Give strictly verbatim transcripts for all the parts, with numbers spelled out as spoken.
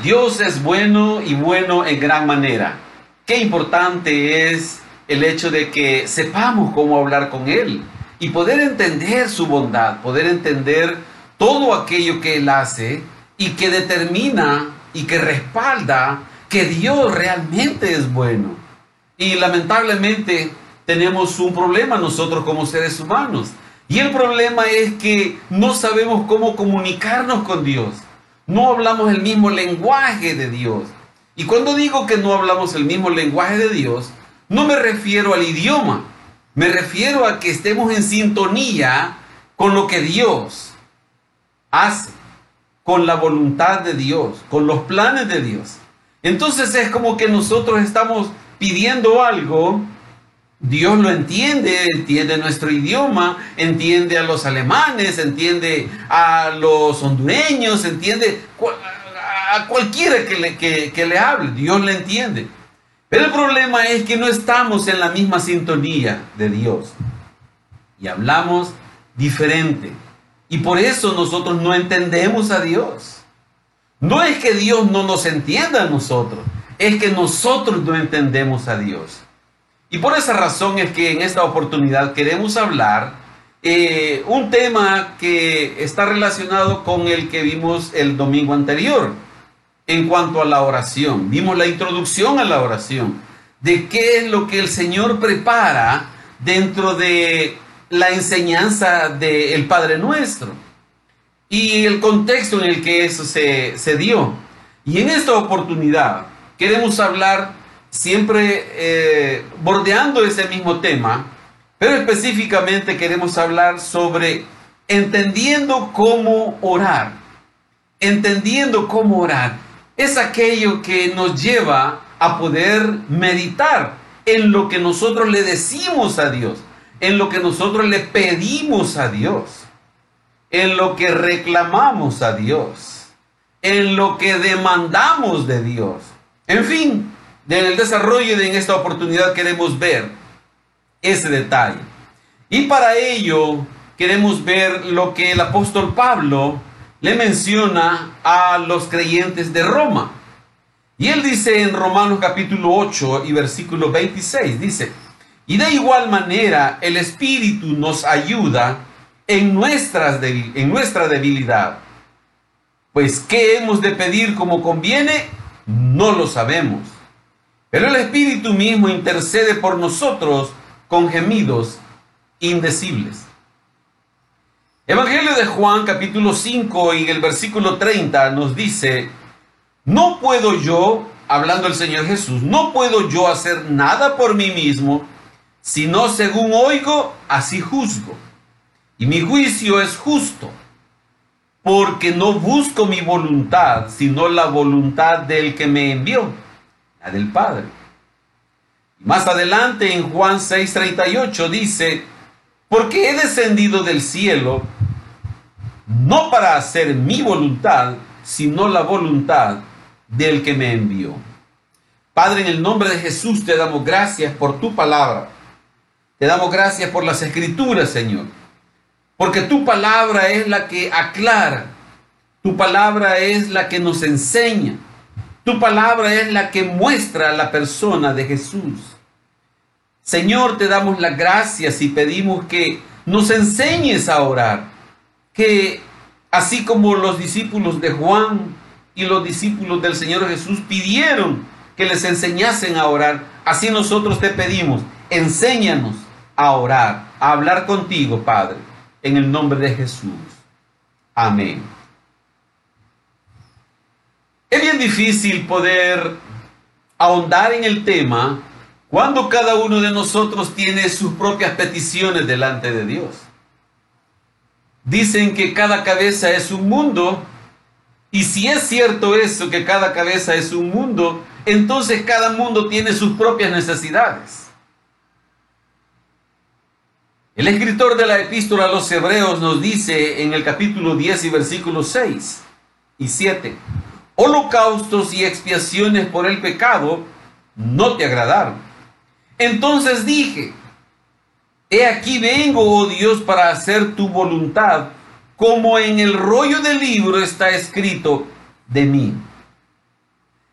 Dios es bueno y bueno en gran manera. Qué importante es el hecho de que sepamos cómo hablar con Él y poder entender su bondad, poder entender todo aquello que Él hace y que determina y que respalda que Dios realmente es bueno. Y lamentablemente tenemos un problema nosotros como seres humanos. Y el problema es que no sabemos cómo comunicarnos con Dios. No hablamos el mismo lenguaje de Dios. Y cuando digo que no hablamos el mismo lenguaje de Dios, no me refiero al idioma. Me refiero a que estemos en sintonía con lo que Dios hace, con la voluntad de Dios, con los planes de Dios. Entonces es como que nosotros estamos pidiendo algo. Dios lo entiende, entiende nuestro idioma, entiende a los alemanes, entiende a los hondureños, entiende a cualquiera que le, que, que le hable, Dios le entiende. Pero el problema es que no estamos en la misma sintonía de Dios y hablamos diferente. Y por eso nosotros no entendemos a Dios. No es que Dios no nos entienda a nosotros, es que nosotros no entendemos a Dios. Y por esa razón es que en esta oportunidad queremos hablar eh, un tema que está relacionado con el que vimos el domingo anterior en cuanto a la oración. Vimos la introducción a la oración, de qué es lo que el Señor prepara dentro de la enseñanza del Padre Nuestro y el contexto en el que eso se, se dio. Y en esta oportunidad queremos hablar siempre eh, bordeando ese mismo tema, pero específicamente queremos hablar sobre entendiendo cómo orar. Entendiendo cómo orar es aquello que nos lleva a poder meditar en lo que nosotros le decimos a Dios, en lo que nosotros le pedimos a Dios, en lo que reclamamos a Dios, en lo que demandamos de Dios. En fin, en el desarrollo de en esta oportunidad queremos ver ese detalle. Y para ello queremos ver lo que el apóstol Pablo le menciona a los creyentes de Roma. Y él dice en Romanos capítulo ocho y versículo veintiséis, dice: y de igual manera el Espíritu nos ayuda en, nuestras en nuestra debilidad. Pues ¿qué hemos de pedir como conviene? No lo sabemos. Pero el Espíritu mismo intercede por nosotros con gemidos indecibles. Evangelio de Juan, capítulo cinco, y el versículo treinta nos dice: no puedo yo, hablando el Señor Jesús, no puedo yo hacer nada por mí mismo, sino según oigo, así juzgo. Y mi juicio es justo, porque no busco mi voluntad, sino la voluntad del que me envió, la del Padre. Más adelante en Juan seis treinta y ocho dice: porque he descendido del cielo, no para hacer mi voluntad, sino la voluntad del que me envió. Padre, en el nombre de Jesús te damos gracias por tu palabra. Te damos gracias por las Escrituras, Señor. Porque tu palabra es la que aclara. Tu palabra es la que nos enseña. Tu palabra es la que muestra la persona de Jesús. Señor, te damos las gracias y pedimos que nos enseñes a orar. Que así como los discípulos de Juan y los discípulos del Señor Jesús pidieron que les enseñasen a orar, así nosotros te pedimos, enséñanos a orar, a hablar contigo, Padre, en el nombre de Jesús. Amén. Es bien difícil poder ahondar en el tema cuando cada uno de nosotros tiene sus propias peticiones delante de Dios. Dicen que cada cabeza es un mundo, y si es cierto eso, que cada cabeza es un mundo, entonces cada mundo tiene sus propias necesidades. El escritor de la epístola a los Hebreos nos dice en el capítulo diez y versículos seis y siete: holocaustos y expiaciones por el pecado no te agradaron. Entonces dije: he aquí vengo, oh Dios, para hacer tu voluntad, como en el rollo del libro está escrito de mí.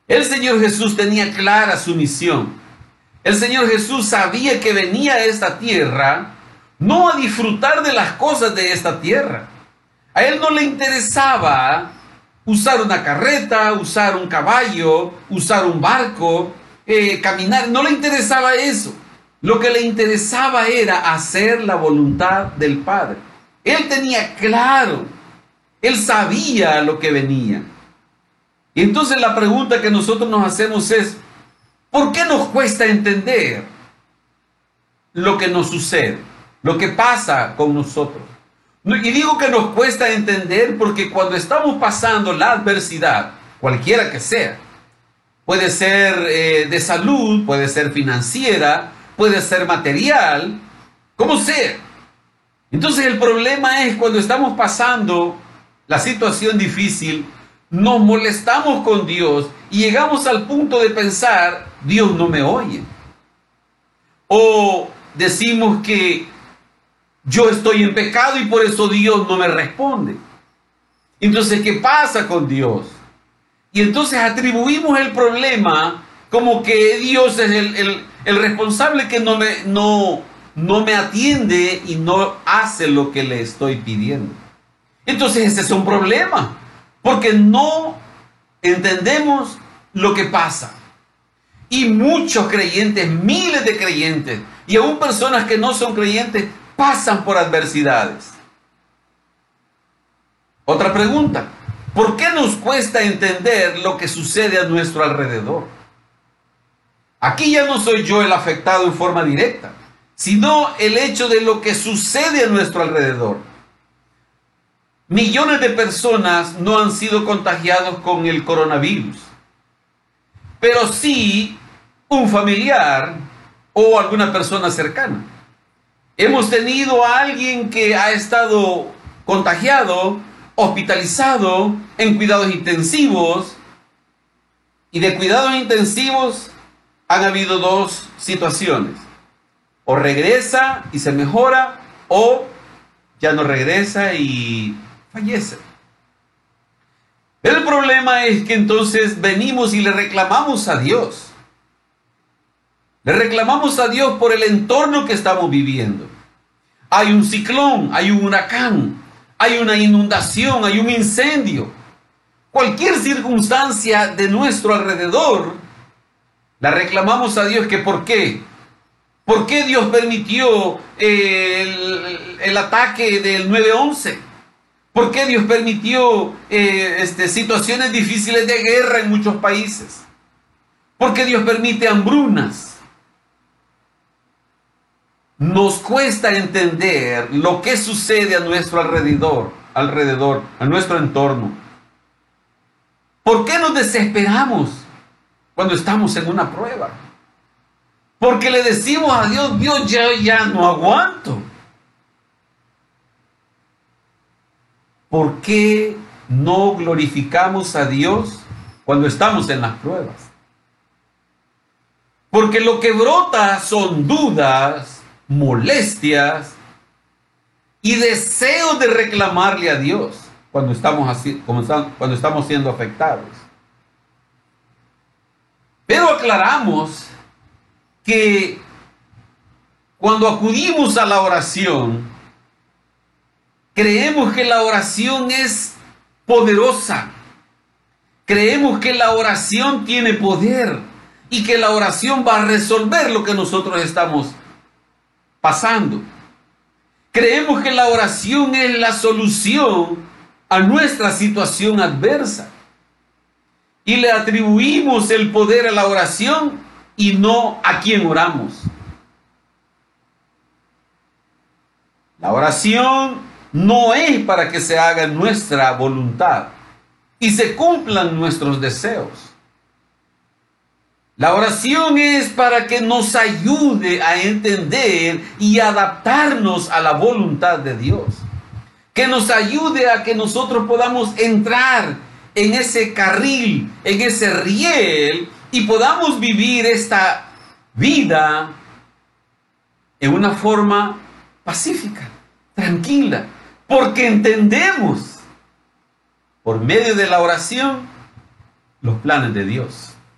El Señor Jesús tenía clara su misión. El Señor Jesús sabía que venía a esta tierra no a disfrutar de las cosas de esta tierra. A Él no le interesaba usar una carreta, usar un caballo, usar un barco, eh, caminar. No le interesaba eso. Lo que le interesaba era hacer la voluntad del Padre. Él tenía claro, Él sabía lo que venía. Y entonces la pregunta que nosotros nos hacemos es, ¿por qué nos cuesta entender lo que nos sucede, lo que pasa con nosotros? Y digo que nos cuesta entender porque cuando estamos pasando la adversidad, cualquiera que sea, puede ser eh, de salud, puede ser financiera, puede ser material, como sea. Entonces el problema es cuando estamos pasando la situación difícil, nos molestamos con Dios y llegamos al punto de pensar, Dios no me oye. O decimos que yo estoy en pecado y por eso Dios no me responde. Entonces, ¿qué pasa con Dios? Y entonces atribuimos el problema como que Dios es el, el, el responsable que no me, no, no me atiende y no hace lo que le estoy pidiendo. Entonces ese es un problema, porque no entendemos lo que pasa. Y muchos creyentes, miles de creyentes, y aún personas que no son creyentes, pasan por adversidades. Otra pregunta, ¿por qué nos cuesta entender lo que sucede a nuestro alrededor? Aquí ya no soy yo el afectado en forma directa, sino el hecho de lo que sucede a nuestro alrededor. Millones de personas no han sido contagiados con el coronavirus, pero sí un familiar o alguna persona cercana. Hemos tenido a alguien que ha estado contagiado, hospitalizado, en cuidados intensivos, y de cuidados intensivos han habido dos situaciones: o regresa y se mejora, o ya no regresa y fallece. El problema es que entonces venimos y le reclamamos a Dios. Le reclamamos a Dios por el entorno que estamos viviendo. Hay un ciclón, hay un huracán, hay una inundación, hay un incendio. Cualquier circunstancia de nuestro alrededor, la reclamamos a Dios. ¿Que por qué? ¿Por qué Dios permitió eh, el, el ataque del nueve once? ¿Por qué Dios permitió eh, este, situaciones difíciles de guerra en muchos países? ¿Por qué Dios permite hambrunas? Nos cuesta entender lo que sucede a nuestro alrededor, alrededor, a nuestro entorno. ¿Por qué nos desesperamos cuando estamos en una prueba? Porque le decimos a Dios, Dios, ya, ya no aguanto. ¿Por qué no glorificamos a Dios cuando estamos en las pruebas? Porque lo que brota son dudas, molestias y deseos de reclamarle a Dios cuando estamos, así, cuando estamos siendo afectados. Pero aclaramos que cuando acudimos a la oración, creemos que la oración es poderosa. Creemos que la oración tiene poder y que la oración va a resolver lo que nosotros estamos pasando. Creemos que la oración es la solución a nuestra situación adversa. Y le atribuimos el poder a la oración y no a quien oramos. La oración no es para que se haga nuestra voluntad y se cumplan nuestros deseos. La oración es para que nos ayude a entender y adaptarnos a la voluntad de Dios. Que nos ayude a que nosotros podamos entrar en ese carril, en ese riel, y podamos vivir esta vida en una forma pacífica, tranquila, porque entendemos por medio de la oración los planes de Dios.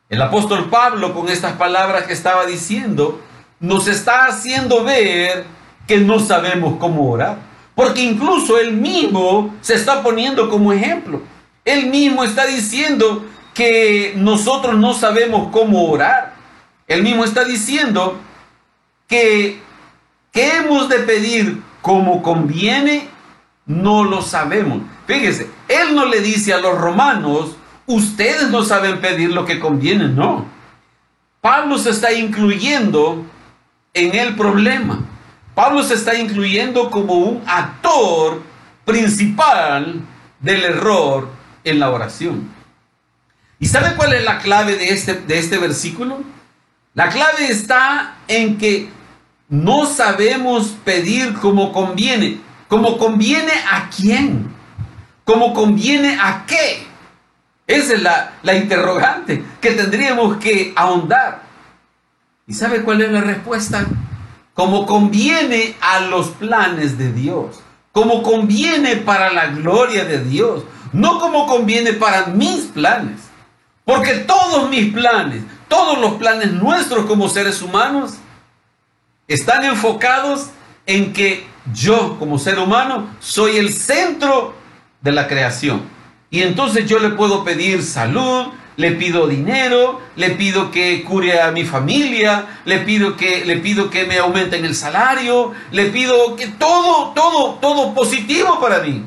El apóstol Pablo, con estas palabras que estaba diciendo, nos está haciendo ver que no sabemos cómo orar. Porque incluso él mismo se está poniendo como ejemplo. Él mismo está diciendo que nosotros no sabemos cómo orar. Él mismo está diciendo que, que hemos de pedir como conviene, no lo sabemos. Fíjese, él no le dice a los romanos, ustedes no saben pedir lo que conviene, no. Pablo se está incluyendo en el problema. Pablo se está incluyendo como un actor principal del error en la oración. ¿Y sabe cuál es la clave de este, de este versículo? La clave está en que no sabemos pedir como conviene. ¿Como conviene a quién? ¿Como conviene a qué? Esa es la, la interrogante que tendríamos que ahondar. ¿Y sabe cuál es la respuesta? Como conviene a los planes de Dios. Como conviene para la gloria de Dios. No como conviene para mis planes. Porque todos mis planes, todos los planes nuestros como seres humanos, están enfocados en que yo como ser humano soy el centro de la creación. Y entonces yo le puedo pedir salud, le pido dinero, le pido que cure a mi familia, le pido que, le pido que me aumenten el salario, le pido que todo, todo, todo positivo para mí.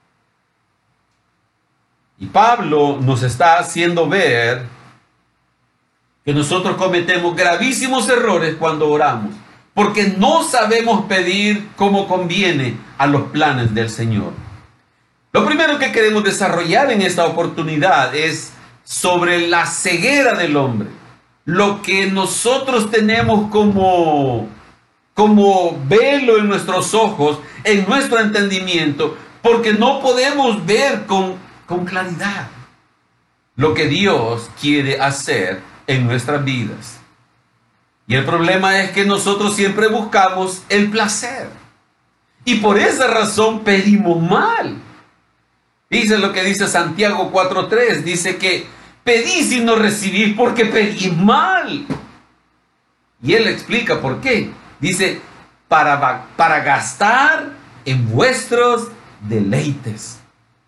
Y Pablo nos está haciendo ver que nosotros cometemos gravísimos errores cuando oramos, porque no sabemos pedir como conviene a los planes del Señor. Lo primero que queremos desarrollar en esta oportunidad es sobre la ceguera del hombre. Lo que nosotros tenemos como, como velo en nuestros ojos, en nuestro entendimiento, porque no podemos ver con, con claridad lo que Dios quiere hacer en nuestras vidas. Y el problema es que nosotros siempre buscamos el placer. Y por esa razón pedimos mal. Dice lo que dice Santiago cuatro tres. Dice que pedís y no recibís porque pedís mal. Y él explica por qué. Dice, para, para gastar en vuestros deleites.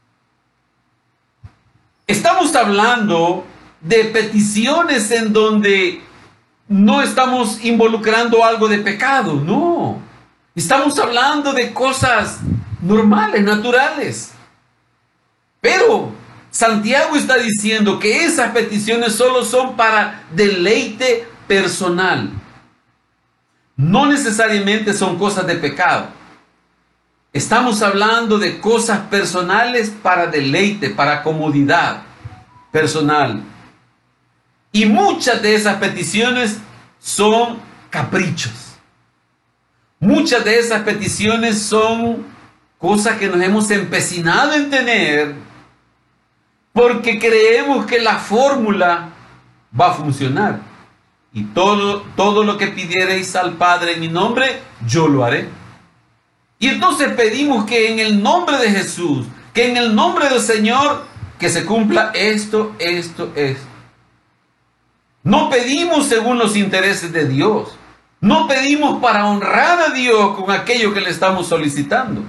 Estamos hablando de peticiones en donde no estamos involucrando algo de pecado, no. Estamos hablando de cosas normales, naturales. Pero Santiago está diciendo que esas peticiones solo son para deleite personal. No necesariamente son cosas de pecado. Estamos hablando de cosas personales para deleite, para comodidad personal. Y muchas de esas peticiones son caprichos. Muchas de esas peticiones son cosas que nos hemos empecinado en tener porque creemos que la fórmula va a funcionar. Y todo, todo lo que pidiereis al Padre en mi nombre, yo lo haré. Y entonces pedimos que en el nombre de Jesús, que en el nombre del Señor, que se cumpla esto, esto, esto. No pedimos según los intereses de Dios. No pedimos para honrar a Dios con aquello que le estamos solicitando.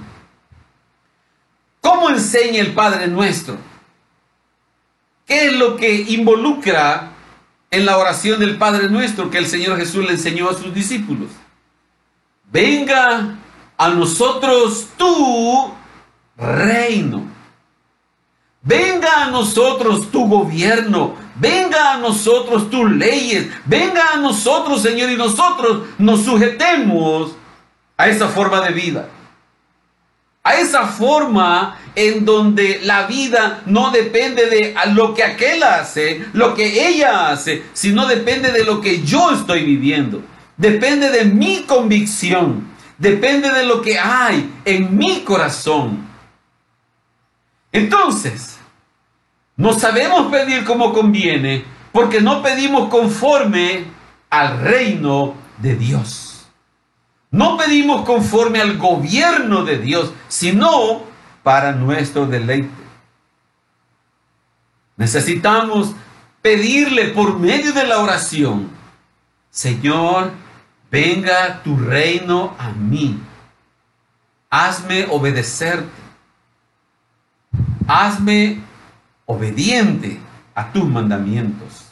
¿Cómo enseña el Padre Nuestro? ¿Qué es lo que involucra en la oración del Padre Nuestro que el Señor Jesús le enseñó a sus discípulos? Venga a nosotros tu reino. Venga a nosotros tu gobierno. Venga a nosotros tus leyes. Venga a nosotros, Señor, y nosotros nos sujetemos a esa forma de vida. A esa forma en donde la vida no depende de lo que aquel hace, lo que ella hace, sino depende de lo que yo estoy viviendo. Depende de mi convicción. Depende de lo que hay en mi corazón. Entonces, no sabemos pedir como conviene porque no pedimos conforme al reino de Dios. No pedimos conforme al gobierno de Dios, sino para nuestro deleite. Necesitamos pedirle por medio de la oración: Señor, venga tu reino a mí. Hazme obedecerte. Hazme obediente a tus mandamientos.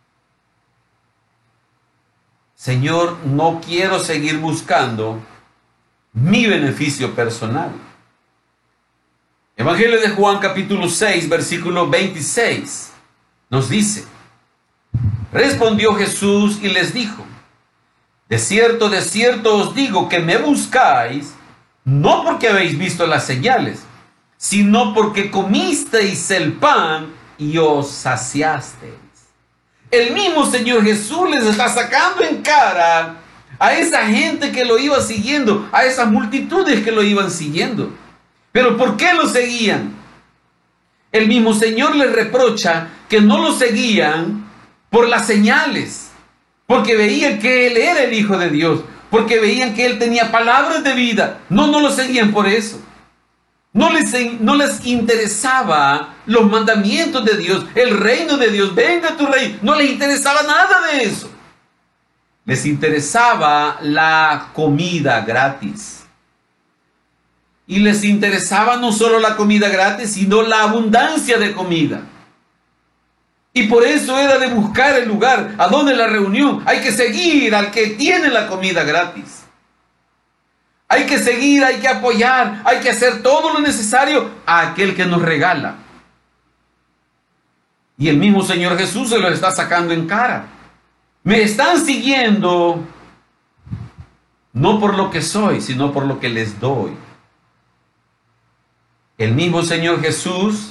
Señor, no quiero seguir buscando mi beneficio personal. Evangelio de Juan capítulo seis, versículo veintiséis, nos dice: respondió Jesús y les dijo: de cierto, de cierto os digo que me buscáis, no porque habéis visto las señales, sino porque comisteis el pan y os saciasteis. El mismo Señor Jesús les está sacando en cara a esa gente que lo iba siguiendo, a esas multitudes que lo iban siguiendo. ¿Pero por qué lo seguían? El mismo Señor les reprocha que no lo seguían por las señales, porque veían que Él era el Hijo de Dios, porque veían que Él tenía palabras de vida. No, no lo seguían por eso. No les, no les interesaba los mandamientos de Dios, el reino de Dios, venga tu reino. No les interesaba nada de eso. Les interesaba la comida gratis. Y les interesaba no solo la comida gratis, sino la abundancia de comida. Y por eso era de buscar el lugar a donde la reunión. Hay que seguir al que tiene la comida gratis. Hay que seguir, hay que apoyar, hay que hacer todo lo necesario a aquel que nos regala. Y el mismo Señor Jesús se lo está sacando en cara. Me están siguiendo no por lo que soy, sino por lo que les doy. El mismo Señor Jesús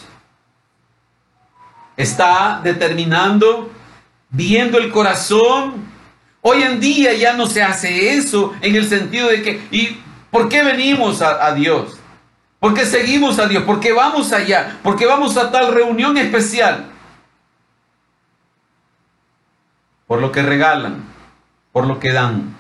está determinando, viendo el corazón. Hoy en día ya no se hace eso en el sentido de que, ¿y por qué venimos a, a Dios? ¿Por qué seguimos a Dios? ¿Por qué vamos allá? ¿Por qué vamos a tal reunión especial? Por lo que regalan, por lo que dan.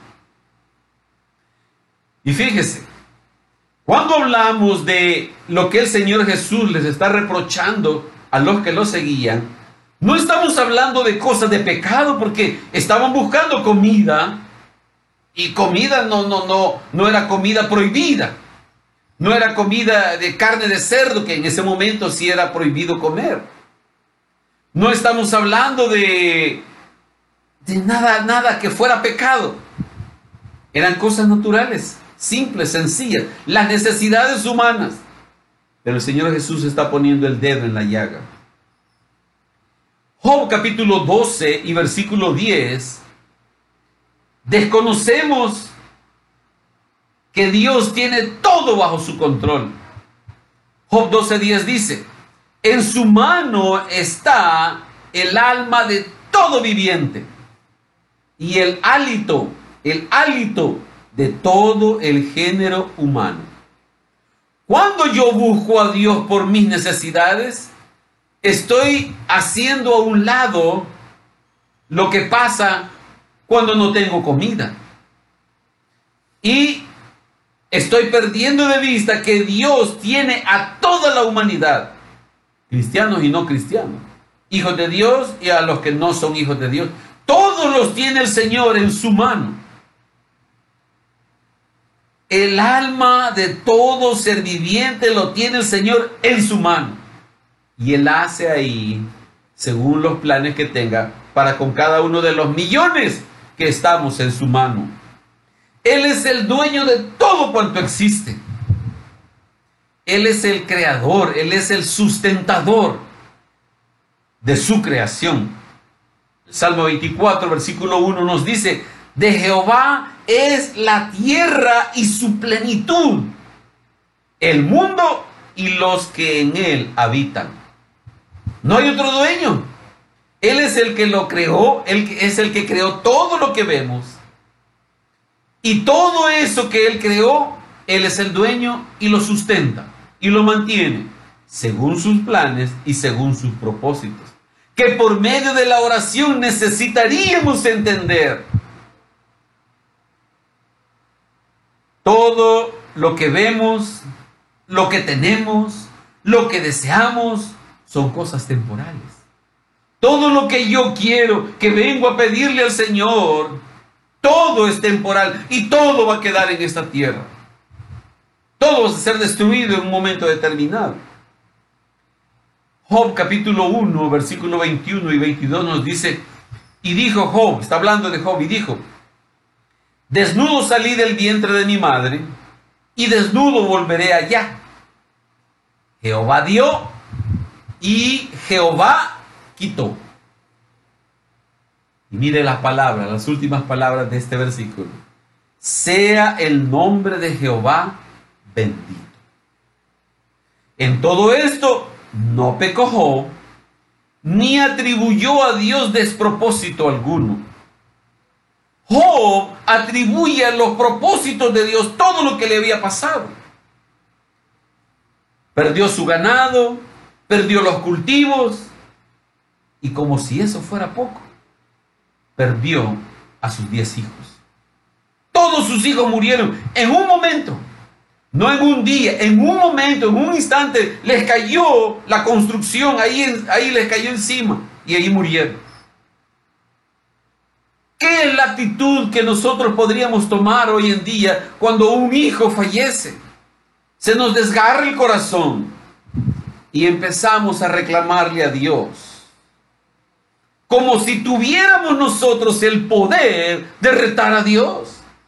Y fíjese, cuando hablamos de lo que el Señor Jesús les está reprochando a los que lo seguían, no estamos hablando de cosas de pecado, porque estaban buscando comida, y comida no, no, no, no era comida prohibida. No era comida de carne de cerdo, que en ese momento sí era prohibido comer. No estamos hablando de, de nada, nada que fuera pecado. Eran cosas naturales, simples, sencillas, las necesidades humanas. Pero el Señor Jesús está poniendo el dedo en la llaga. Job capítulo doce y versículo diez. Desconocemos que Dios tiene todo bajo su control. Job doce diez dice: en su mano está el alma de todo viviente y el hálito, el hálito de todo el género humano. Cuando yo busco a Dios por mis necesidades, estoy haciendo a un lado lo que pasa cuando no tengo comida. Y estoy perdiendo de vista que Dios tiene a toda la humanidad, cristianos y no cristianos, hijos de Dios y a los que no son hijos de Dios. Todos los tiene el Señor en su mano. El alma de todo ser viviente lo tiene el Señor en su mano. Y Él hace ahí según los planes que tenga para con cada uno de los millones que estamos en su mano. Él es el dueño de todo cuanto existe. Él es el creador, Él es el sustentador de su creación. El Salmo veinticuatro, versículo uno nos dice: de Jehová es la tierra y su plenitud, el mundo y los que en él habitan. No hay otro dueño. Él es el que lo creó, Él es el que creó todo lo que vemos. Y todo eso que Él creó, Él es el dueño y lo sustenta y lo mantiene según sus planes y según sus propósitos, que por medio de la oración necesitaríamos entender. Todo lo que vemos, lo que tenemos, lo que deseamos, son cosas temporales. Todo lo que yo quiero, que vengo a pedirle al Señor, todo es temporal y todo va a quedar en esta tierra. Todo va a ser destruido en un momento determinado. Job capítulo uno, versículo veintiuno y veintidós nos dice, y dijo Job, está hablando de Job, y dijo, desnudo salí del vientre de mi madre, y desnudo volveré allá. Jehová dio, y Jehová quitó. Y mire las palabras, las últimas palabras de este versículo. Sea el nombre de Jehová bendito. En todo esto no pecó Job, ni atribuyó a Dios despropósito alguno. Job atribuye a los propósitos de Dios todo lo que le había pasado. Perdió su ganado, perdió los cultivos, y como si eso fuera poco, perdió a sus diez hijos. Todos sus hijos murieron en un momento. No en un día, en un momento, en un instante, les cayó la construcción, ahí, ahí les cayó encima y ahí murieron. ¿Qué es la actitud que nosotros podríamos tomar hoy en día cuando un hijo fallece? Se nos desgarra el corazón y empezamos a reclamarle a Dios, como si tuviéramos nosotros el poder de retar a Dios.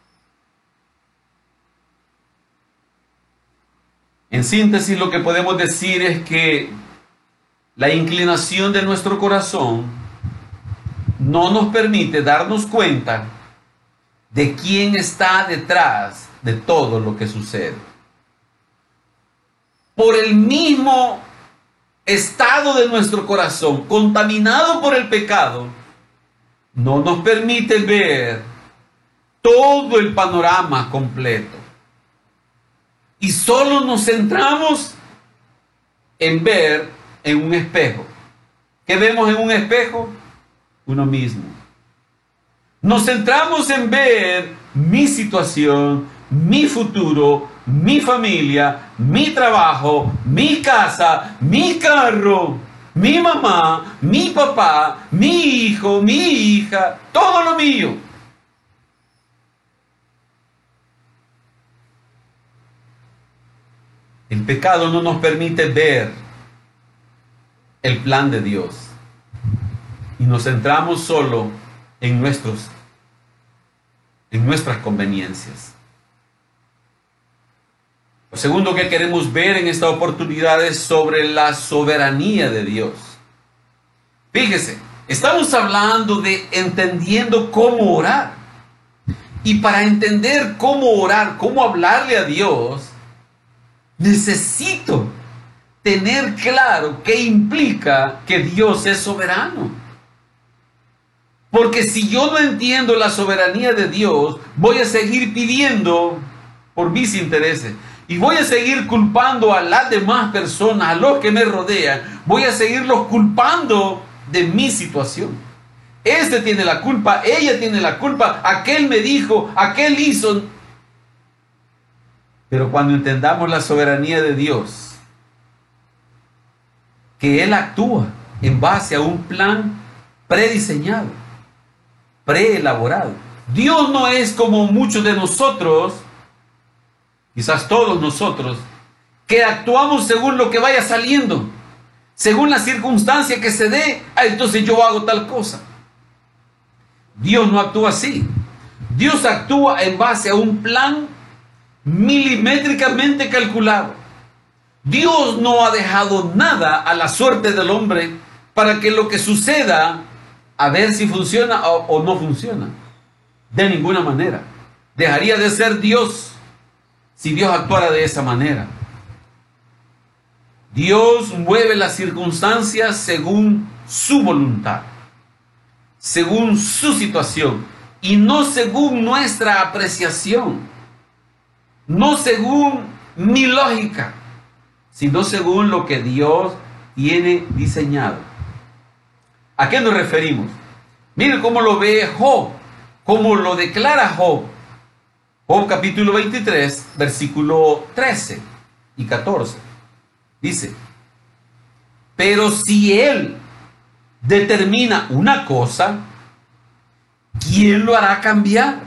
En síntesis, lo que podemos decir es que la inclinación de nuestro corazón no nos permite darnos cuenta de quién está detrás de todo lo que sucede. Por el mismo estado de nuestro corazón, contaminado por el pecado, no nos permite ver todo el panorama completo. Y solo nos centramos en ver en un espejo. ¿Qué vemos en un espejo? Uno mismo. Nos centramos en ver mi situación, mi futuro, mi familia, mi trabajo, mi casa, mi carro, mi mamá, mi papá, mi hijo, mi hija, todo lo mío. El pecado no nos permite ver el plan de Dios y nos centramos solo en nuestros, en nuestras conveniencias. Lo segundo que queremos ver en esta oportunidad es sobre la soberanía de Dios. Fíjese, estamos hablando de entendiendo cómo orar. Y para entender cómo orar, cómo hablarle a Dios, necesito tener claro qué implica que Dios es soberano. Porque si yo no entiendo la soberanía de Dios, voy a seguir pidiendo por mis intereses. Y voy a seguir culpando a las demás personas, a los que me rodean. Voy a seguirlos culpando de mi situación. Este tiene la culpa, ella tiene la culpa, aquel me dijo, aquel hizo. Pero cuando entendamos la soberanía de Dios, que Él actúa en base a un plan prediseñado, preelaborado. Dios no es como muchos de nosotros, quizás todos nosotros, que actuamos según lo que vaya saliendo, según la circunstancia que se dé, ah, entonces yo hago tal cosa. Dios no actúa así. Dios actúa en base a un plan milimétricamente calculado. Dios no ha dejado nada a la suerte del hombre para que lo que suceda, a ver si funciona o, o no funciona. De ninguna manera. Dejaría de ser Dios si Dios actuara de esa manera. Dios mueve las circunstancias según su voluntad, según su situación, y no según nuestra apreciación, no según mi lógica, sino según lo que Dios tiene diseñado. ¿A qué nos referimos? Miren cómo lo ve Job, cómo lo declara Job. Job capítulo veintitrés, versículo trece y catorce. Dice: pero si él determina una cosa, ¿quién lo hará cambiar?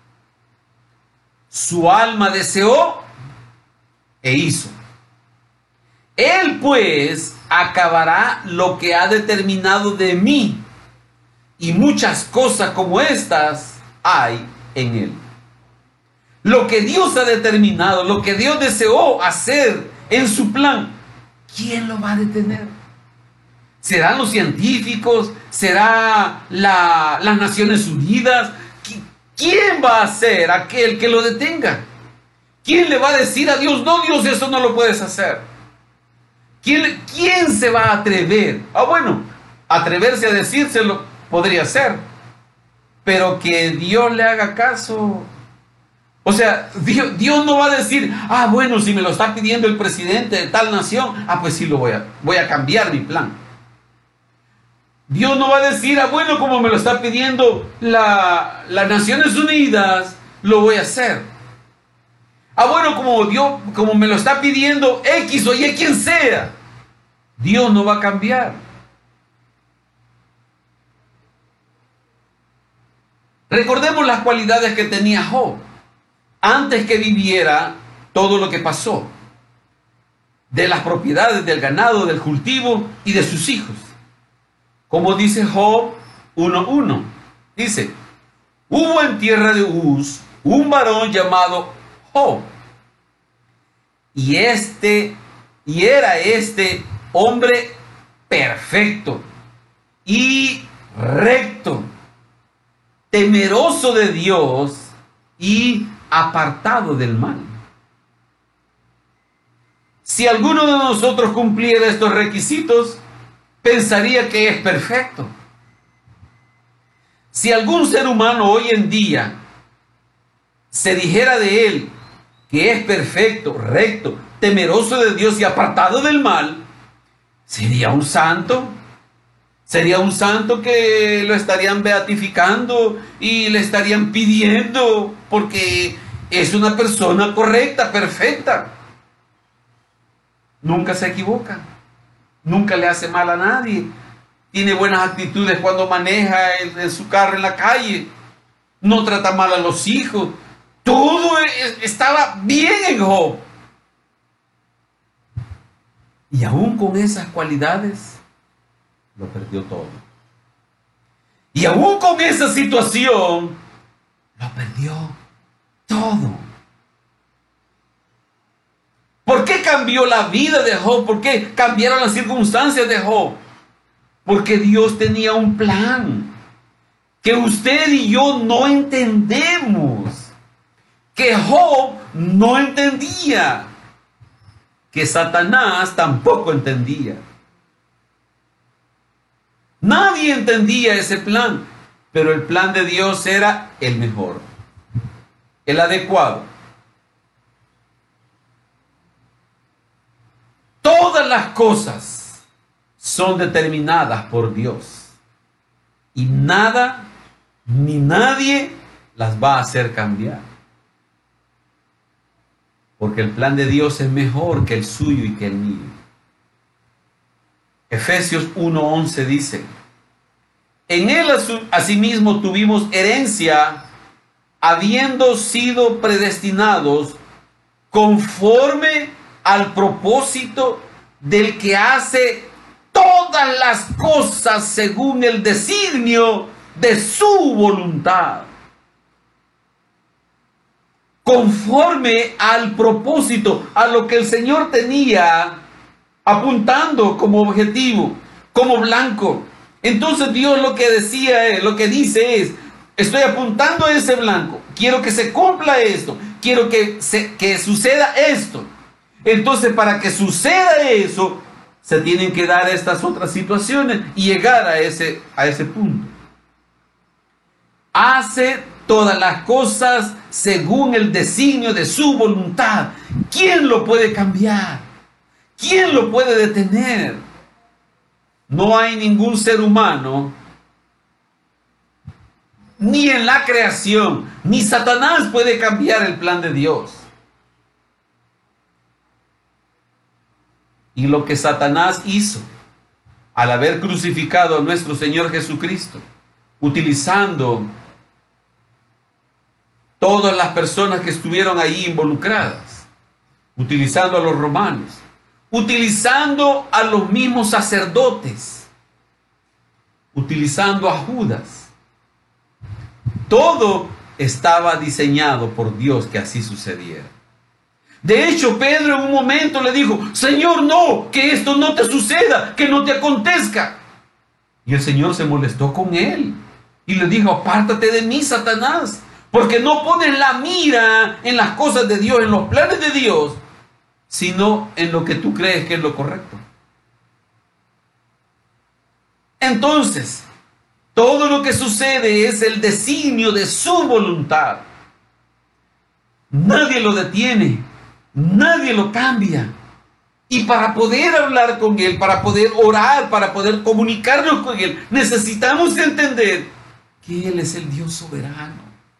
Su alma deseó e hizo. Él pues acabará lo que ha determinado de mí, y muchas cosas como estas hay en él. Lo que Dios ha determinado, lo que Dios deseó hacer en su plan, ¿quién lo va a detener? ¿Serán los científicos? ¿Será la, las Naciones Unidas? ¿Quién va a ser aquel que lo detenga? ¿Quién le va a decir a Dios, no, Dios, eso no lo puedes hacer? ¿Quién, quién se va a atrever? Ah, bueno, atreverse a decírselo podría ser, pero que Dios le haga caso. O sea, Dios, Dios no va a decir, ah, bueno, si me lo está pidiendo el presidente de tal nación, ah, pues sí lo voy a, voy a cambiar mi plan. Dios no va a decir, ah, bueno, como me lo está pidiendo la, las Naciones Unidas, lo voy a hacer. Ah, bueno, como Dios, como me lo está pidiendo X o Y, quien sea, Dios no va a cambiar. Recordemos las cualidades que tenía Job antes que viviera todo lo que pasó, de las propiedades, del ganado, del cultivo y de sus hijos. Como dice Job uno uno, dice, hubo en tierra de Uz un varón llamado Job, y este, y era este hombre perfecto y recto, temeroso de Dios y apartado del mal. Si alguno de nosotros cumpliera estos requisitos, pensaría que es perfecto. Si algún ser humano hoy en día se dijera de él que es perfecto, recto, temeroso de Dios y apartado del mal, ¿sería un santo? Sería un santo que lo estarían beatificando y le estarían pidiendo porque es una persona correcta, perfecta. Nunca se equivoca, nunca le hace mal a nadie, tiene buenas actitudes cuando maneja en, en su carro en la calle, no trata mal a los hijos. Todo es, estaba bien en Job. Y aún con esas cualidades, lo perdió todo. Y aún con esa situación, lo perdió todo. ¿Por qué cambió la vida de Job? ¿Por qué cambiaron las circunstancias de Job? Porque Dios tenía un plan que usted y yo no entendemos, que Job no entendía, que Satanás tampoco entendía. Nadie entendía ese plan, pero el plan de Dios era el mejor, el adecuado. Todas las cosas son determinadas por Dios y nada ni nadie las va a hacer cambiar, porque el plan de Dios es mejor que el suyo y que el mío. Efesios uno once dice, en él asimismo tuvimos herencia, habiendo sido predestinados conforme al propósito del que hace todas las cosas según el designio de su voluntad. Conforme al propósito, a lo que el Señor tenía apuntando como objetivo, como blanco. Entonces Dios lo que decía es, lo que dice es, estoy apuntando a ese blanco, quiero que se cumpla esto, quiero que, se, que suceda esto. Entonces, para que suceda eso, se tienen que dar estas otras situaciones y llegar a ese, a ese punto. Hace todas las cosas según el designio de su voluntad. ¿Quién lo puede cambiar? ¿Quién lo puede detener? No hay ningún ser humano, ni en la creación, ni Satanás puede cambiar el plan de Dios. Y lo que Satanás hizo al haber crucificado a nuestro Señor Jesucristo, utilizando todas las personas que estuvieron ahí involucradas, utilizando a los romanos, utilizando a los mismos sacerdotes, utilizando a Judas. Todo estaba diseñado por Dios que así sucediera. De hecho, Pedro en un momento le dijo: Señor, no, que esto no te suceda, que no te acontezca. Y el Señor se molestó con él y le dijo: apártate de mí, Satanás, porque no pones la mira en las cosas de Dios, en los planes de Dios, sino en lo que tú crees que es lo correcto. Entonces, todo lo que sucede es el designio de su voluntad. Nadie lo detiene, nadie lo cambia. Y para poder hablar con Él, para poder orar, para poder comunicarnos con Él, necesitamos entender que Él es el Dios soberano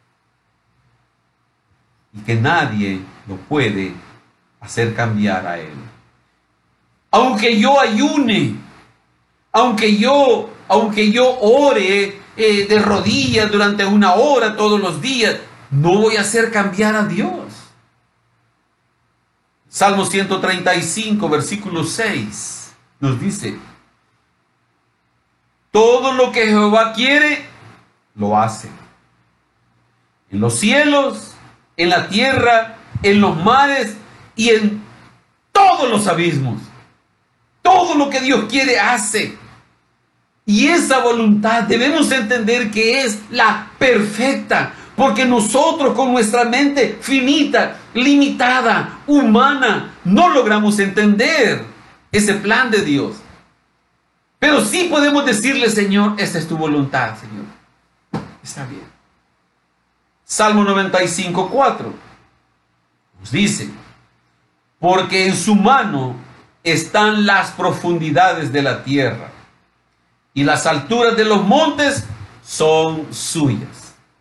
y que nadie lo puede hacer cambiar a Él. Aunque yo ayune, aunque yo, aunque yo ore eh, de rodillas durante una hora todos los días, no voy a hacer cambiar a Dios. Salmo ciento treinta y cinco, versículo seis, nos dice: todo lo que Jehová quiere, lo hace. En los cielos, en la tierra, en los mares y en todos los abismos. Todo lo que Dios quiere, hace. Y esa voluntad debemos entender que es la perfecta, porque nosotros con nuestra mente finita, limitada, humana, no logramos entender ese plan de Dios. Pero sí podemos decirle: Señor, esta es tu voluntad, Señor. Está bien. Salmo noventa y cinco, cuatro nos dice: porque en su mano están las profundidades de la tierra, y las alturas de los montes son suyas.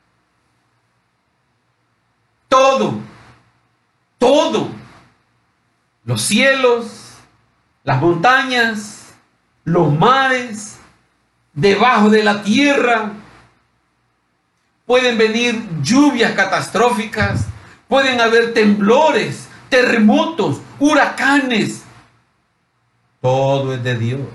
Todo, todo, los cielos, las montañas, los mares, debajo de la tierra, pueden venir lluvias catastróficas, pueden haber temblores, terremotos, huracanes. Todo es de Dios.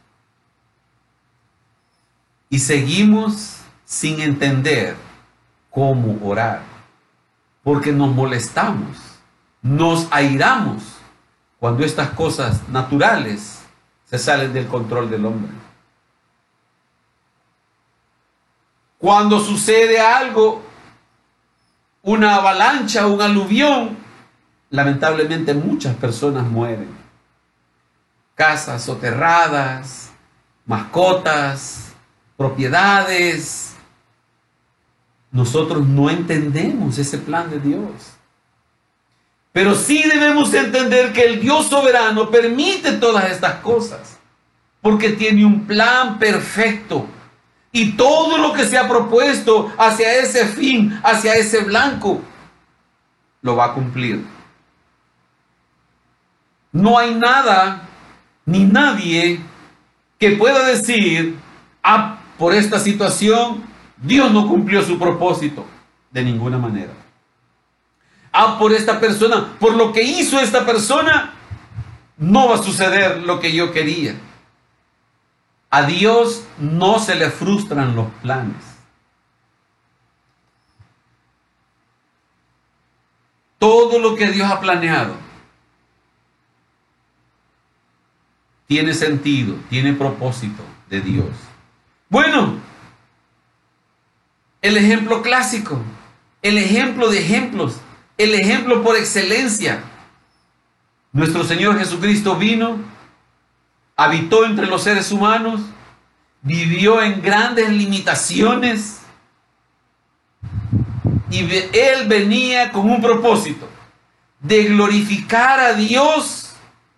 Y seguimos sin entender cómo orar, porque nos molestamos, nos airamos cuando estas cosas naturales se salen del control del hombre. Cuando sucede algo, una avalancha, un aluvión, lamentablemente muchas personas mueren. Casas soterradas, mascotas, propiedades. Nosotros no entendemos ese plan de Dios. Pero sí debemos entender que el Dios soberano permite todas estas cosas, porque tiene un plan perfecto. Y todo lo que se ha propuesto hacia ese fin, hacia ese blanco, lo va a cumplir. No hay nada ni nadie que pueda decir: ah, por esta situación Dios no cumplió su propósito. De ninguna manera. Ah, por esta persona, por lo que hizo esta persona, no va a suceder lo que yo quería. A Dios no se le frustran los planes. Todo lo que Dios ha planeado tiene sentido, tiene propósito de Dios. Bueno, el ejemplo clásico, el ejemplo de ejemplos, el ejemplo por excelencia. Nuestro Señor Jesucristo vino, habitó entre los seres humanos, vivió en grandes limitaciones y Él venía con un propósito de glorificar a Dios,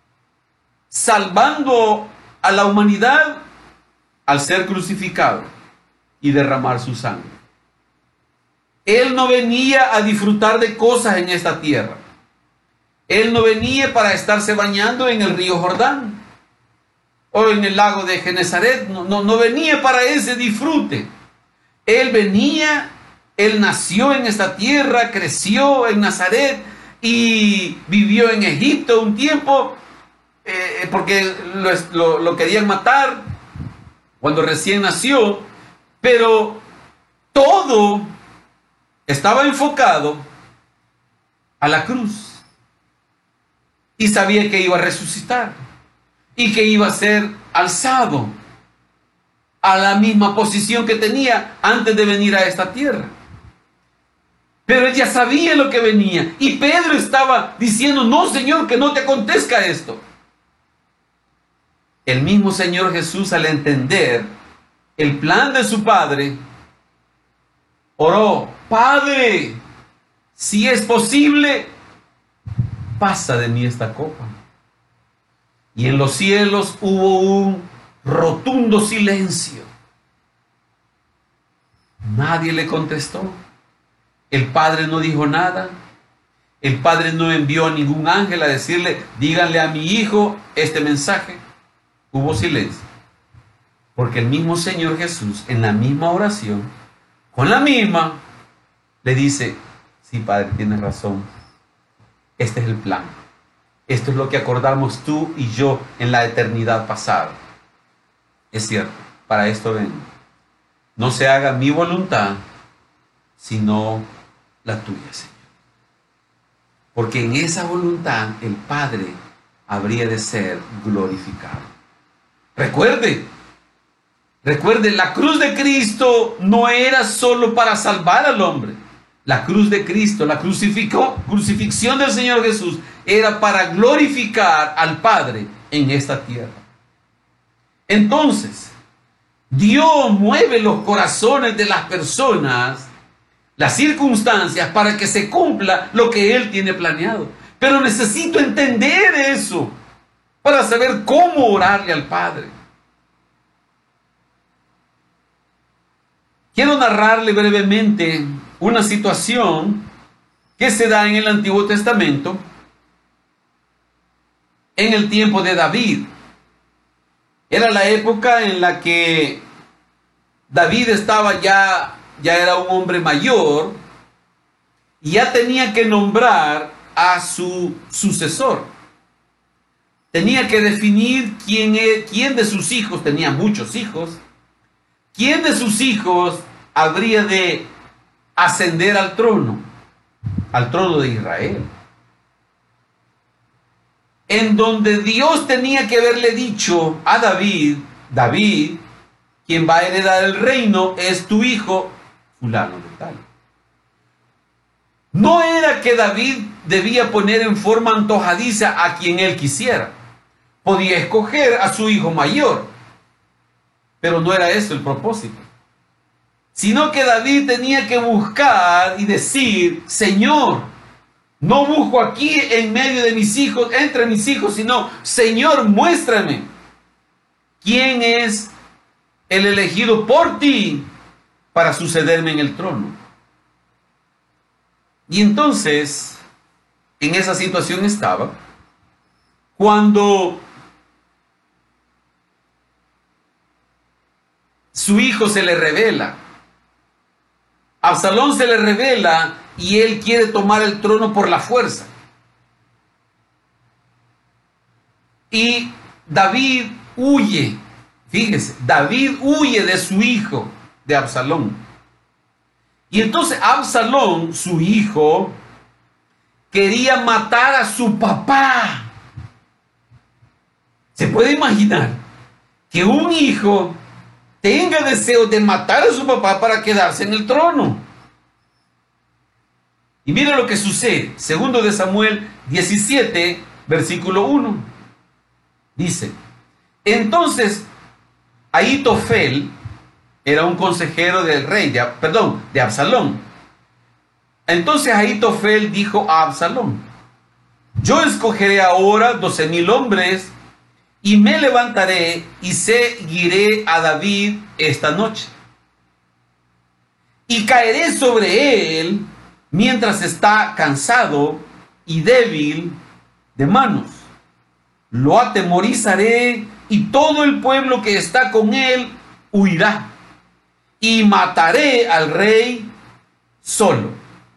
salvando a la humanidad al ser crucificado y derramar su sangre. Él no venía a disfrutar de cosas en esta tierra. Él no venía para estarse bañando en el río Jordán o en el lago de Genesaret, no, no, no venía para ese disfrute. Él venía, él nació en esta tierra, creció en Nazaret y vivió en Egipto un tiempo, eh, porque lo, lo, lo querían matar cuando recién nació, pero todo estaba enfocado a la cruz. Y sabía que iba a resucitar y que iba a ser alzado a la misma posición que tenía antes de venir a esta tierra. Pero él ya sabía lo que venía. Y Pedro estaba diciendo: no, Señor, que no te acontezca esto. El mismo Señor Jesús, al entender el plan de su Padre, oró: Padre, si es posible, pasa de mí esta copa. Y en los cielos hubo un rotundo silencio. Nadie le contestó. El Padre no dijo nada. El Padre no envió a ningún ángel a decirle: díganle a mi hijo este mensaje. Hubo silencio. Porque el mismo Señor Jesús, en la misma oración, con la misma, le dice: sí, Padre, tienes razón. Este es el plan. Esto es lo que acordamos tú y yo en la eternidad pasada. Es cierto, para esto ven. No se haga mi voluntad, sino la tuya, Señor. Porque en esa voluntad el Padre habría de ser glorificado. Recuerde, recuerde, la cruz de Cristo no era solo para salvar al hombre. La cruz de Cristo, la crucificó, crucifixión del Señor Jesús, era para glorificar al Padre en esta tierra. Entonces, Dios mueve los corazones de las personas, las circunstancias, para que se cumpla lo que Él tiene planeado. Pero necesito entender eso para saber cómo orarle al Padre. Quiero narrarle brevemente una situación que se da en el Antiguo Testamento en el tiempo de David. Era la época en la que David estaba ya, ya era un hombre mayor y ya tenía que nombrar a su sucesor. Tenía que definir quién, es, quién de sus hijos, tenía muchos hijos, quién de sus hijos habría de ascender al trono, al trono de Israel. En donde Dios tenía que haberle dicho a David: David, quien va a heredar el reino es tu hijo fulano de tal. No era que David debía poner en forma antojadiza a quien él quisiera. Podía escoger a su hijo mayor, pero no era eso el propósito. Sino que David tenía que buscar y decir: Señor, no busco aquí en medio de mis hijos, entre mis hijos, sino: Señor, muéstrame quién es el elegido por ti para sucederme en el trono. Y entonces, en esa situación estaba cuando su hijo se le revela. Absalón se le revela y él quiere tomar el trono por la fuerza. Y David huye. Fíjese, David huye de su hijo, de Absalón. Y entonces Absalón, su hijo, quería matar a su papá. ¿Se puede imaginar que un hijo tenga deseo de matar a su papá para quedarse en el trono? Y mira lo que sucede. Segundo de Samuel diecisiete, versículo uno. Dice: entonces Ahitofel era un consejero del rey, de, perdón, de Absalón. Entonces Ahitofel dijo a Absalón: yo escogeré ahora doce mil hombres y me levantaré y seguiré a David esta noche. Y caeré sobre él mientras está cansado y débil de manos. Lo atemorizaré y todo el pueblo que está con él huirá, y mataré al rey solo.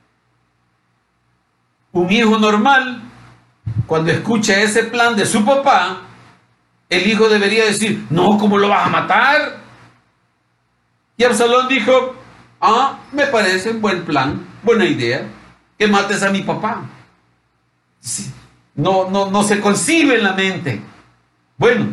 Un hijo normal, cuando escucha ese plan de su papá, el hijo debería decir, no, ¿cómo lo vas a matar? Y Absalón dijo, ah, me parece un buen plan, buena idea, que mates a mi papá. Sí, no, no, no se concibe en la mente. Bueno,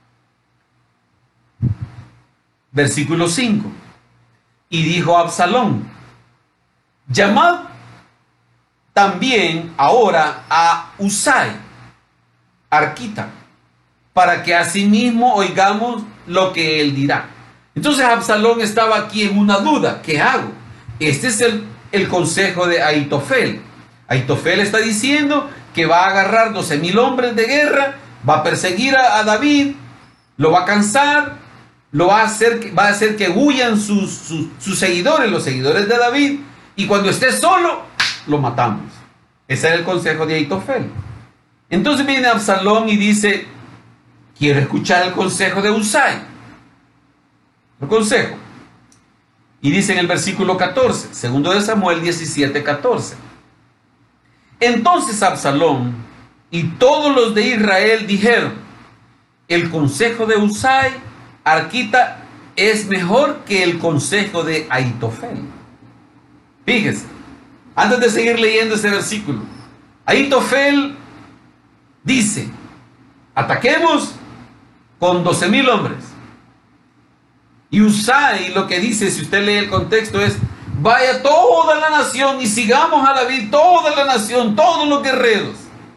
versículo cinco. Y dijo Absalón, llamad también ahora a Husai, arquita, para que asimismo oigamos lo que él dirá. Entonces Absalón estaba aquí en una duda. ¿Qué hago? Este es el, el consejo de Ahitofel. Ahitofel está diciendo que va a agarrar doce mil hombres de guerra, va a perseguir a, a David, lo va a cansar, lo va a hacer, va a hacer que huyan sus, sus, sus seguidores, los seguidores de David, y cuando esté solo, lo matamos. Ese era el consejo de Ahitofel. Entonces viene Absalón y dice, quiero escuchar el consejo de Husai. El consejo. Y dice en el versículo catorce, segundo de Samuel diecisiete, catorce. Entonces Absalón y todos los de Israel dijeron, el consejo de Husai, arquita, es mejor que el consejo de Ahitofel. Fíjese, antes de seguir leyendo ese versículo, Ahitofel dice, ataquemos con doce mil hombres. Y Husai lo que dice, si usted lee el contexto, es, vaya toda la nación y sigamos a David, toda la nación, todos los guerreros.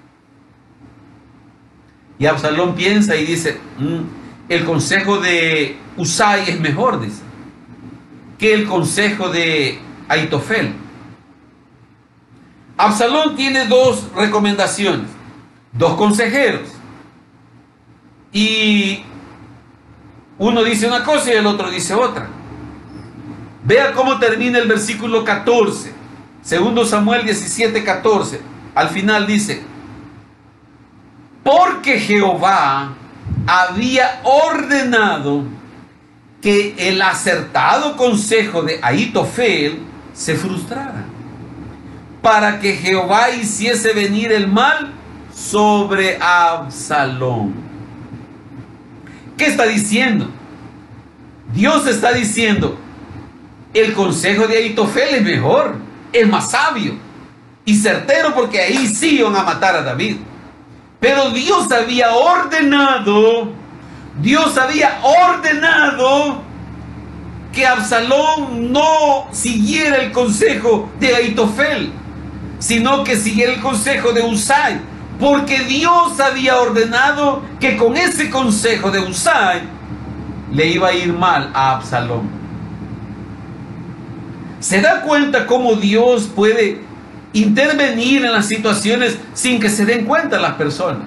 Y Absalón piensa y dice, mmm, el consejo de Husai es mejor, dice, que el consejo de Ahitofel. Absalón tiene dos recomendaciones, dos consejeros. Y uno dice una cosa y el otro dice otra. Vea cómo termina el versículo catorce. Segundo Samuel diecisiete, catorce. Al final dice, porque Jehová había ordenado que el acertado consejo de Ahitofel se frustrara, para que Jehová hiciese venir el mal sobre Absalón. ¿Qué está diciendo? Dios está diciendo, el consejo de Ahitofel es mejor, es más sabio y certero, porque ahí sí iban a matar a David. Pero Dios había ordenado, Dios había ordenado que Absalón no siguiera el consejo de Ahitofel, sino que siguiera el consejo de Husai, porque Dios había ordenado que con ese consejo de Husai le iba a ir mal a Absalón. ¿Se da cuenta cómo Dios puede intervenir en las situaciones sin que se den cuenta las personas?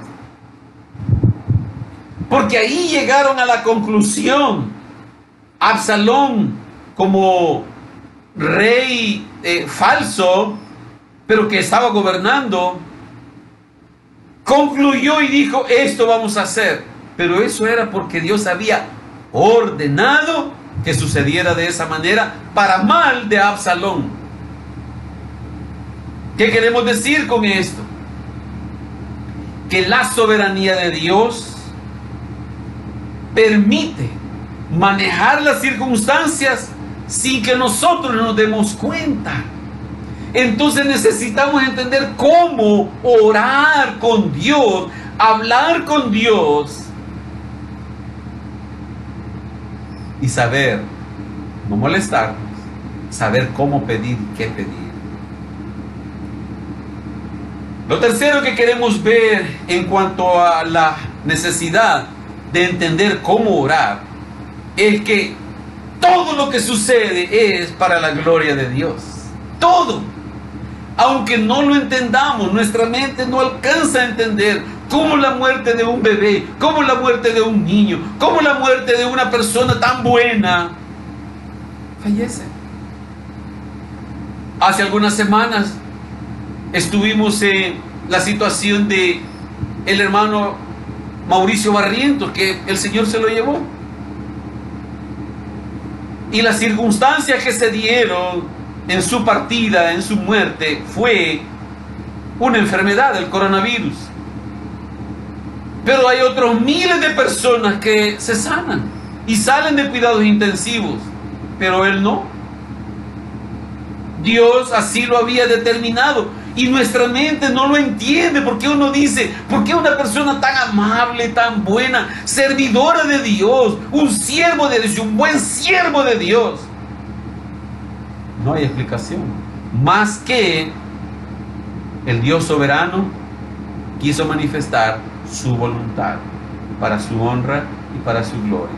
Porque ahí llegaron a la conclusión, Absalón como rey eh, falso, pero que estaba gobernando, concluyó y dijo, esto vamos a hacer. Pero eso era porque Dios había ordenado que sucediera de esa manera para mal de Absalón. ¿Qué queremos decir con esto? Que la soberanía de Dios permite manejar las circunstancias sin que nosotros nos demos cuenta. Entonces necesitamos entender cómo orar con Dios, hablar con Dios y saber no molestarnos, saber cómo pedir y qué pedir. Lo tercero que queremos ver en cuanto a la necesidad de entender cómo orar es que todo lo que sucede es para la gloria de Dios. Todo. Aunque no lo entendamos, nuestra mente no alcanza a entender cómo la muerte de un bebé, cómo la muerte de un niño, cómo la muerte de una persona tan buena fallece. Hace algunas semanas estuvimos en la situación de el hermano Mauricio Barrientos, que el Señor se lo llevó. Y las circunstancias que se dieron en su partida, en su muerte, fue una enfermedad, el coronavirus. Pero hay otros miles de personas que se sanan y salen de cuidados intensivos, pero él no. Dios así lo había determinado y nuestra mente no lo entiende, porque uno dice, ¿por qué una persona tan amable, tan buena, servidora de Dios, un siervo de Dios, un buen siervo de Dios? No hay explicación, más que el Dios soberano quiso manifestar su voluntad para su honra y para su gloria.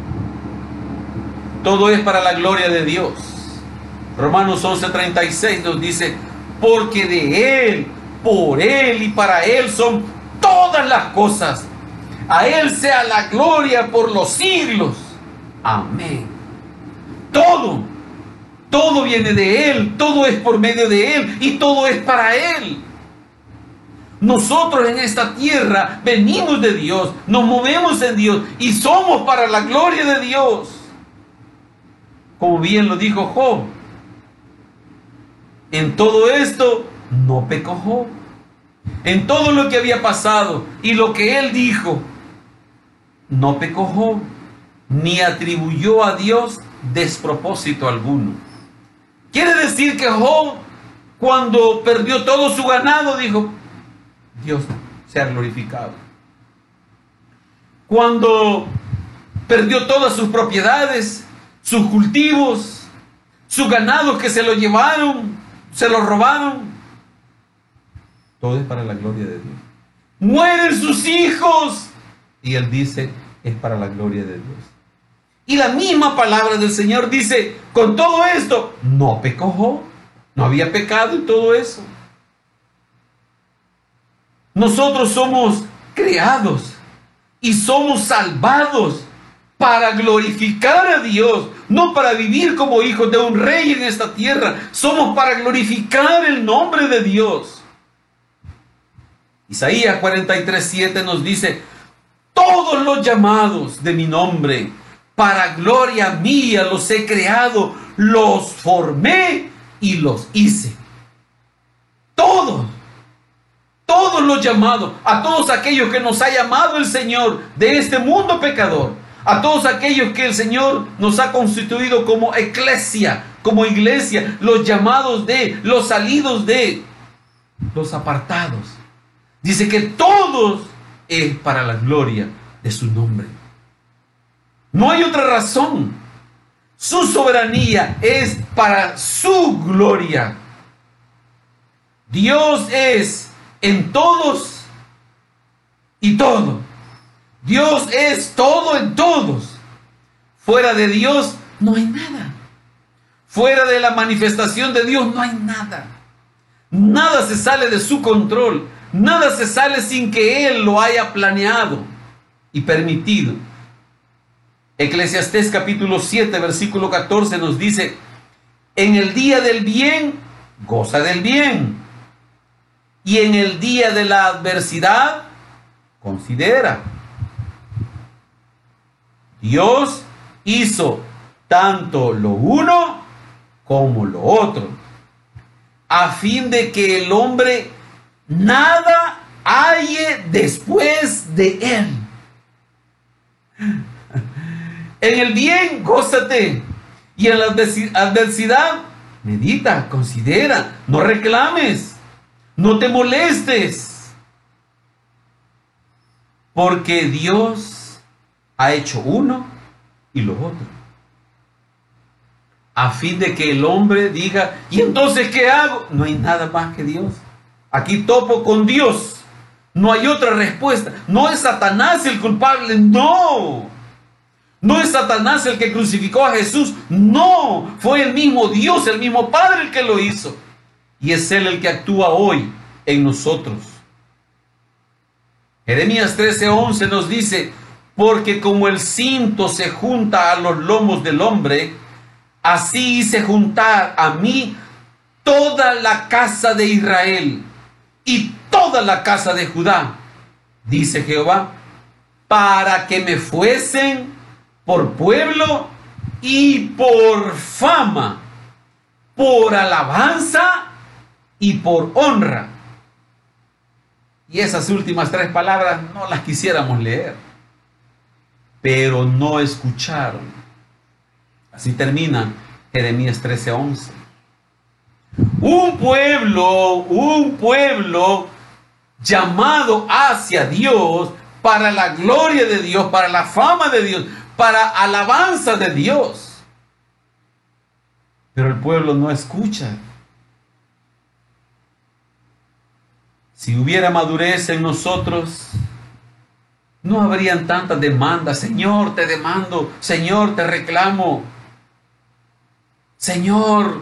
Todo es para la gloria de Dios. Romanos once treinta y seis nos dice, porque de Él, por Él y para Él son todas las cosas. A Él sea la gloria por los siglos. Amén. Todo, todo viene de Él, todo es por medio de Él y todo es para Él. Nosotros en esta tierra venimos de Dios, nos movemos en Dios y somos para la gloria de Dios. Como bien lo dijo Job, en todo esto no pecó Job. En todo lo que había pasado y lo que él dijo, no pecó Job, ni atribuyó a Dios despropósito alguno. Quiere decir que Job, cuando perdió todo su ganado, dijo, Dios sea glorificado. Cuando perdió todas sus propiedades, sus cultivos, sus ganados que se lo llevaron, se lo robaron, todo es para la gloria de Dios. Mueren sus hijos y él dice, es para la gloria de Dios. Y la misma palabra del Señor dice, con todo esto, no pecó Job, no había pecado en todo eso. Nosotros somos creados y somos salvados para glorificar a Dios, no para vivir como hijos de un rey en esta tierra. Somos para glorificar el nombre de Dios. Isaías cuarenta y tres siete nos dice, todos los llamados de mi nombre, para gloria mía los he creado, los formé y los hice. Todos. Todos los llamados, a todos aquellos que nos ha llamado el Señor de este mundo pecador, a todos aquellos que el Señor nos ha constituido como eclesia, como iglesia, los llamados de, los salidos de, los apartados. Dice que todos es para la gloria de su nombre. No hay otra razón. Su soberanía es para su gloria. Dios es en todos y todo. Dios es todo en todos. Fuera de Dios no hay nada. Fuera de la manifestación de Dios no hay nada. Nada se sale de su control. Nada se sale sin que Él lo haya planeado y permitido. Eclesiastés capítulo siete, versículo catorce nos dice, en el día del bien, goza del bien. Y en el día de la adversidad, considera. Dios hizo tanto lo uno como lo otro, a fin de que el hombre nada halle después de él. En el bien, gózate. Y en la adversidad, medita, considera, no reclames. No te molestes, porque Dios ha hecho uno y lo otro, a fin de que el hombre diga, ¿y entonces qué hago? No hay nada más que Dios. Aquí topo con Dios, no hay otra respuesta. No es Satanás el culpable, no. No es Satanás el que crucificó a Jesús, no. Fue el mismo Dios, el mismo Padre el que lo hizo. Y es Él el que actúa hoy en nosotros. Jeremías trece once nos dice, porque como el cinto se junta a los lomos del hombre, así hice juntar a mí toda la casa de Israel y toda la casa de Judá, dice Jehová. para que me fuesen por pueblo y por fama, por alabanza y por honra. Y esas últimas tres palabras no las quisiéramos leer, pero no escucharon. Así termina Jeremías trece once. Un pueblo, un pueblo llamado hacia Dios, para la gloria de Dios, para la fama de Dios, para alabanza de Dios. Pero el pueblo no escucha. Si hubiera madurez en nosotros, no habrían tantas demandas. Señor, te demando. Señor, te reclamo. Señor,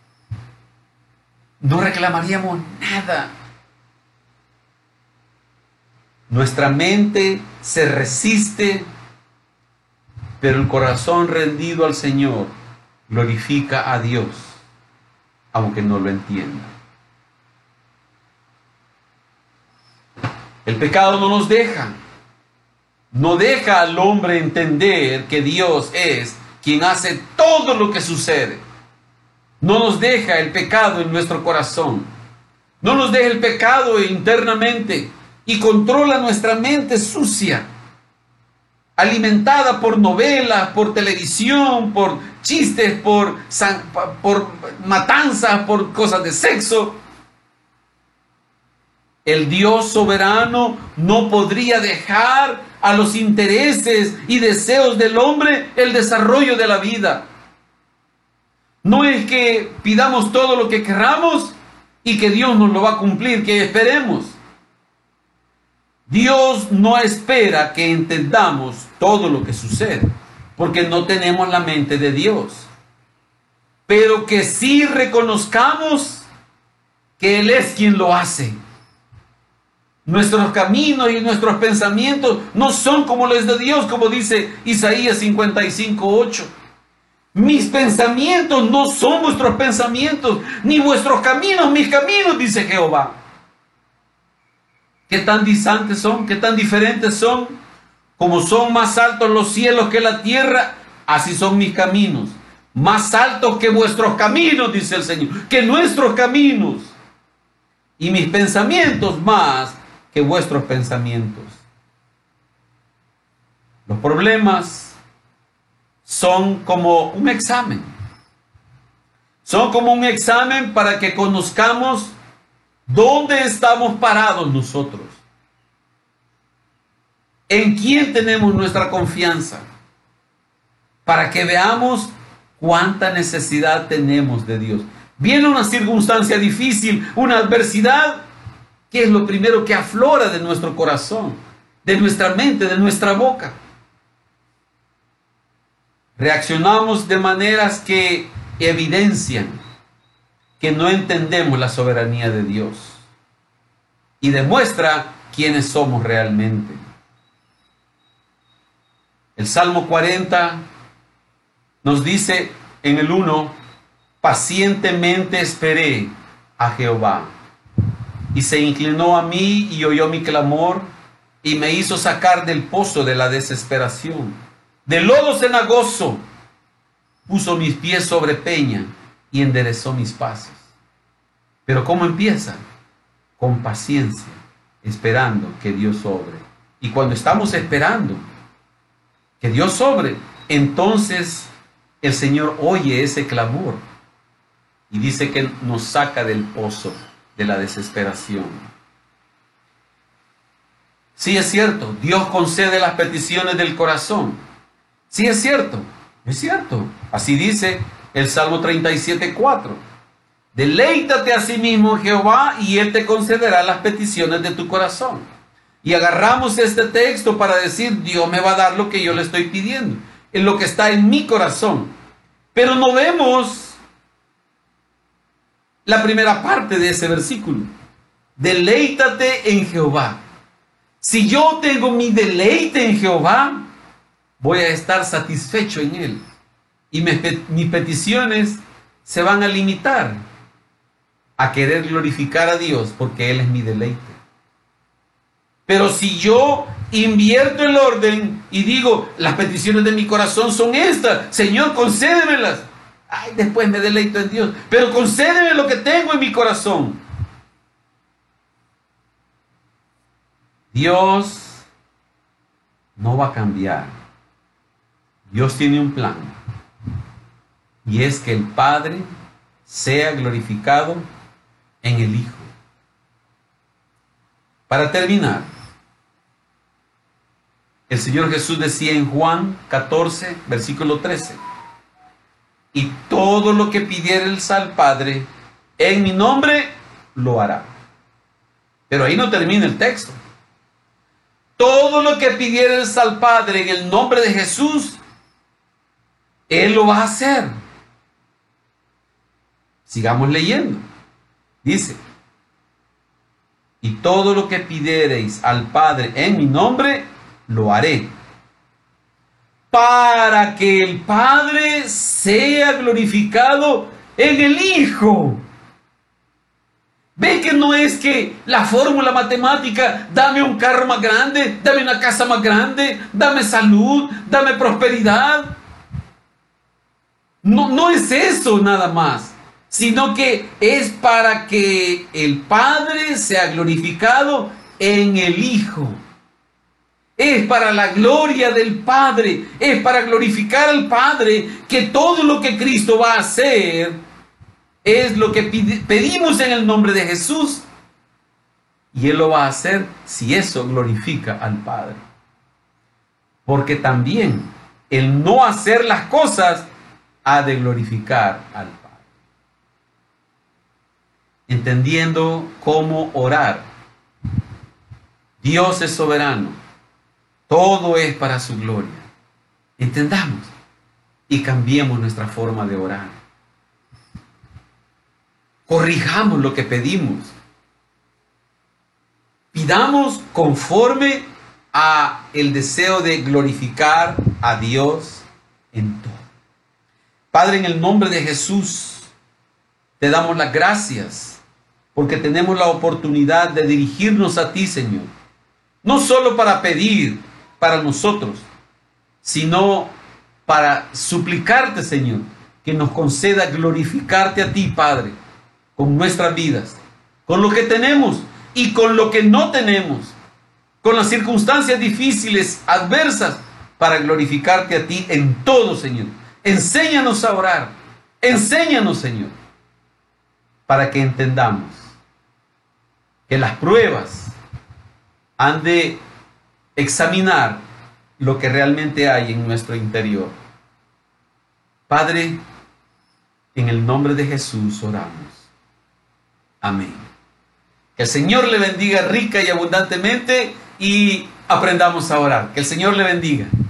no reclamaríamos nada. Nuestra mente se resiste, pero el corazón rendido al Señor glorifica a Dios, aunque no lo entienda. El pecado no nos deja, no deja al hombre entender que Dios es quien hace todo lo que sucede. No nos deja el pecado en nuestro corazón, no nos deja el pecado internamente y controla nuestra mente sucia, alimentada por novelas, por televisión, por chistes, por, por matanzas, por cosas de sexo. El Dios soberano no podría dejar a los intereses y deseos del hombre el desarrollo de la vida. No es que pidamos todo lo que queramos y que Dios nos lo va a cumplir, que esperemos. Dios no espera que entendamos todo lo que sucede, porque no tenemos la mente de Dios. Pero que sí reconozcamos que Él es quien lo hace. Nuestros caminos y nuestros pensamientos no son como los de Dios, como dice Isaías cincuenta y cinco ocho. Mis pensamientos no son vuestros pensamientos, ni vuestros caminos mis caminos, dice Jehová. ¿Qué tan distantes son? ¿Qué tan diferentes son? Como son más altos los cielos que la tierra, así son mis caminos. Más altos que vuestros caminos, dice el Señor, que nuestros caminos. Y mis pensamientos más que vuestros pensamientos. Los problemas son como un examen. Son como un examen para que conozcamos dónde estamos parados nosotros. ¿En quién tenemos nuestra confianza? Para que veamos cuánta necesidad tenemos de Dios. Viene una circunstancia difícil, una adversidad, ¿qué es lo primero que aflora de nuestro corazón, de nuestra mente, de nuestra boca? Reaccionamos de maneras que evidencian que no entendemos la soberanía de Dios y demuestra quiénes somos realmente. El Salmo cuarenta nos dice en el uno, pacientemente esperé a Jehová y se inclinó a mí y oyó mi clamor y me hizo sacar del pozo de la desesperación. De lodo cenagoso puso mis pies sobre peña y enderezó mis pasos. Pero ¿cómo empieza? Con paciencia, esperando que Dios obre. Y cuando estamos esperando que Dios obre, entonces el Señor oye ese clamor y dice que nos saca del pozo de la desesperación. Sí es cierto, Dios concede las peticiones del corazón. Sí es cierto, es cierto. Así dice el Salmo treinta y siete cuatro. Deleítate a sí mismo en Jehová y Él te concederá las peticiones de tu corazón. Y agarramos este texto para decir, Dios me va a dar lo que yo le estoy pidiendo, en lo que está en mi corazón. Pero no vemos la primera parte de ese versículo. Deleítate en Jehová. Si yo tengo mi deleite en Jehová, voy a estar satisfecho en Él. Y me, mis peticiones se van a limitar a querer glorificar a Dios porque Él es mi deleite. Pero si yo invierto el orden y digo, las peticiones de mi corazón son estas, Señor, concédemelas. Ay, después me deleito en Dios, pero concédeme lo que tengo en mi corazón. Dios no va a cambiar. Dios tiene un plan, y es que el Padre sea glorificado en el Hijo. Para terminar, el Señor Jesús decía en Juan catorce, versículo trece, y todo lo que pidiereis al Padre en mi nombre, lo hará. Pero ahí no termina el texto. Todo lo que pidiereis al Padre en el nombre de Jesús, Él lo va a hacer. Sigamos leyendo. Dice, y todo lo que pidiereis al Padre en mi nombre, lo haré, para que el Padre sea glorificado en el Hijo. ¿Ve que no es que la fórmula matemática, dame un carro más grande, dame una casa más grande, dame salud, dame prosperidad? No, no es eso nada más, sino que es para que el Padre sea glorificado en el Hijo. Es para la gloria del Padre, es para glorificar al Padre, que todo lo que Cristo va a hacer es lo que pedimos en el nombre de Jesús, y Él lo va a hacer si eso glorifica al Padre. Porque también el no hacer las cosas ha de glorificar al Padre. Entendiendo cómo orar. Dios es soberano. Todo es para su gloria. Entendamos y cambiemos nuestra forma de orar. Corrijamos lo que pedimos. Pidamos conforme a el deseo de glorificar a Dios en todo. Padre, en el nombre de Jesús, te damos las gracias porque tenemos la oportunidad de dirigirnos a ti, Señor. No solo para pedir para nosotros, sino para suplicarte, Señor, que nos conceda glorificarte a ti, Padre, con nuestras vidas, con lo que tenemos y con lo que no tenemos, con las circunstancias difíciles, adversas, para glorificarte a ti en todo, Señor. Enséñanos a orar, enséñanos, Señor, para que entendamos que las pruebas han de examinar lo que realmente hay en nuestro interior. Padre, en el nombre de Jesús oramos. Amén. Que el Señor le bendiga rica y abundantemente y aprendamos a orar. Que el Señor le bendiga.